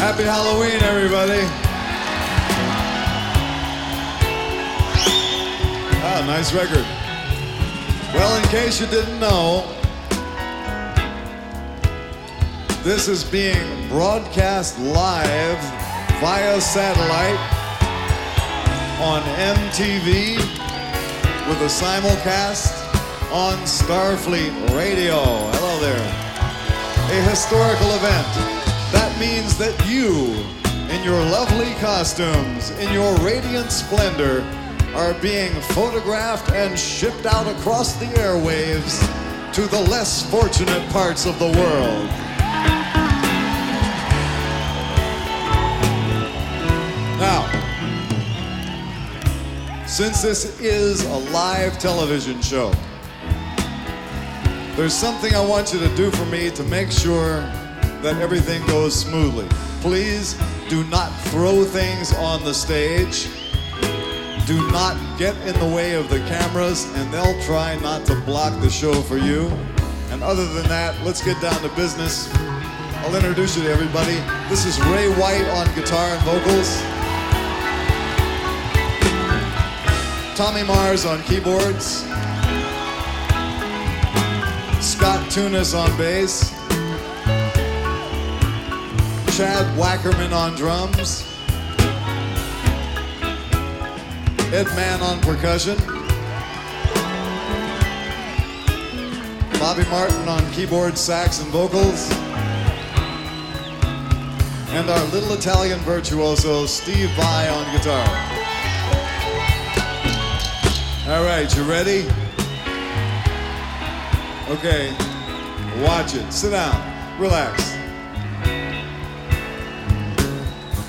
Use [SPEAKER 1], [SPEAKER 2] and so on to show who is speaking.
[SPEAKER 1] Happy Halloween, everybody. Ah, nice record. Well, in case you didn't know, this is being broadcast live via satellite on MTV with a simulcast on Starfleet Radio. Hello there. A historical event. That means that you, in your lovely costumes, in your radiant splendor, are being photographed and shipped out across the airwaves to the less fortunate parts of the world. Now, since this is a live television show, there's something I want you to do for me to make sure that everything goes smoothly. Please do not throw things on the stage. Do not get in the way of the cameras, and they'll try not to block the show for you. And other than that, let's get down to business. I'll introduce you to everybody. This is Ray White on guitar and vocals. Tommy Mars on keyboards. Scott Tunis on bass. Chad Wackerman on drums. Ed Mann on percussion. Bobby Martin on keyboard, sax, and vocals. And our little Italian virtuoso, Steve Vai on guitar. All right, you ready? Okay, watch it. Sit down, relax.